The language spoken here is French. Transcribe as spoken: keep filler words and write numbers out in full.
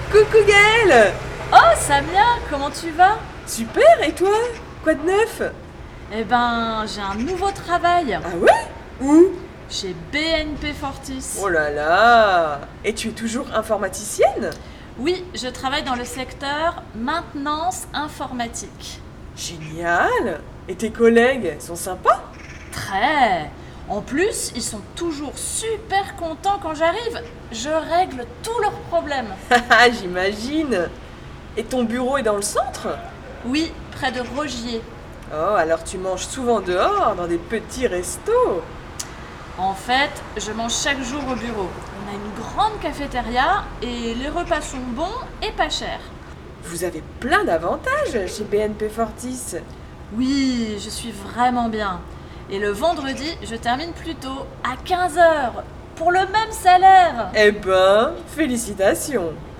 Coucou Gaëlle! Oh Samia, comment tu vas? Super, et toi? Quoi de neuf? Eh ben, j'ai un nouveau travail Ah ouais? Où? chez B N P Fortis. Oh là là! Et tu es toujours informaticienne? Oui, je travaille dans le secteur maintenance informatique. Génial! Et tes collègues sont sympas? Très. En plus, ils sont toujours super contents quand j'arrive. Je règle tous leurs problèmes. Haha, j'imagine! Et ton bureau est dans le centre? Oui, près de Rogier. Oh, alors tu manges souvent dehors, dans des petits restos? En fait, je mange chaque jour au bureau. On a une grande cafétéria et les repas sont bons et pas chers. Vous avez plein d'avantages chez B N P Fortis. Oui, je suis vraiment bien. Et le vendredi, je termine plus tôt, à quinze heures, pour le même salaire. Eh ben, félicitations!